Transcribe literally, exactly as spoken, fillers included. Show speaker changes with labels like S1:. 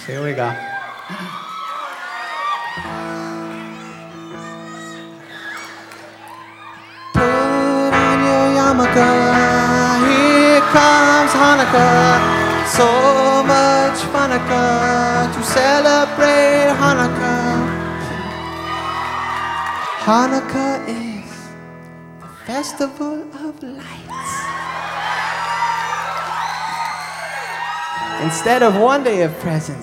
S1: Here we go. Put on your yarmulke, here comes Hanukkah. So much Hanukkah to celebrate Hanukkah. Hanukkah is the festival of lights. Instead of one day of presents,